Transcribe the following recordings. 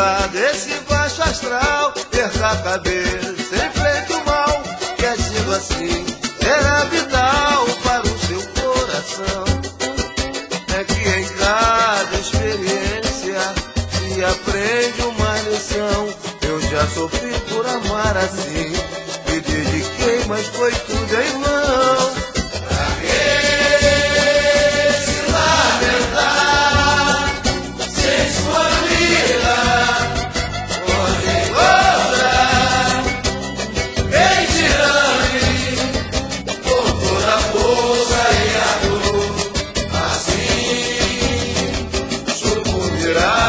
lado esse baixo astral, perca a cabeça, enfrente o mal, que agindo assim será vital para o seu coração. É que em cada experiência se aprende uma lição. Eu já sofri por amar assim, me dediquei, mas foi tudo em vão. Pra que se lamentar, sem sua vida, onde encontrar quem te ame com toda a força e a dor, assim sucumbirá.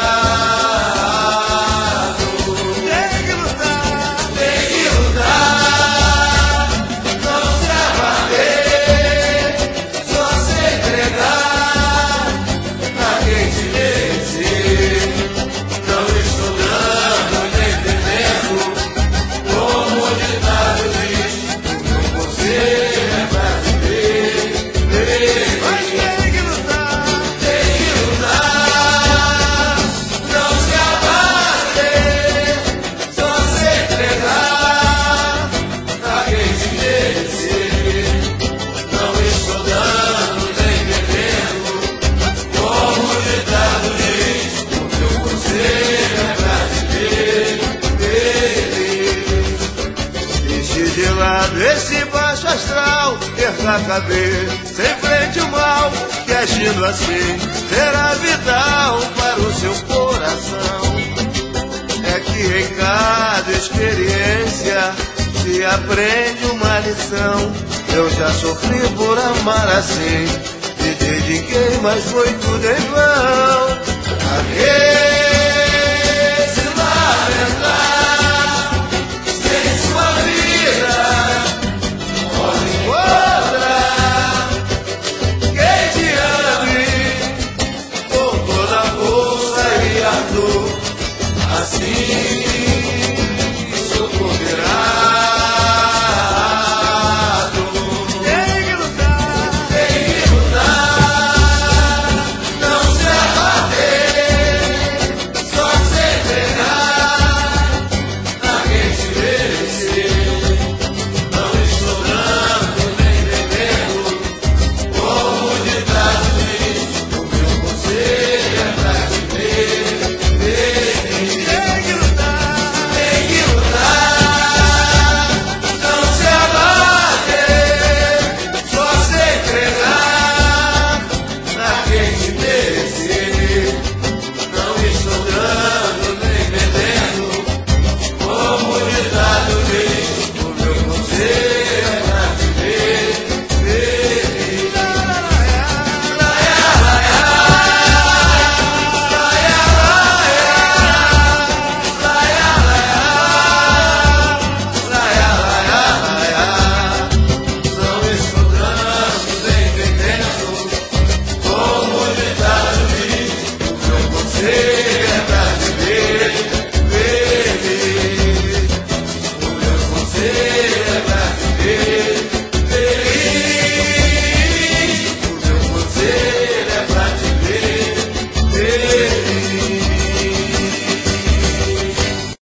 Esse baixo astral, perca a cabeça, enfrente o mal, que agindo assim será vital para o seu coração. É que em cada experiência se aprende uma lição. Eu já sofri por amar assim, me dediquei, mas foi tudo em vão.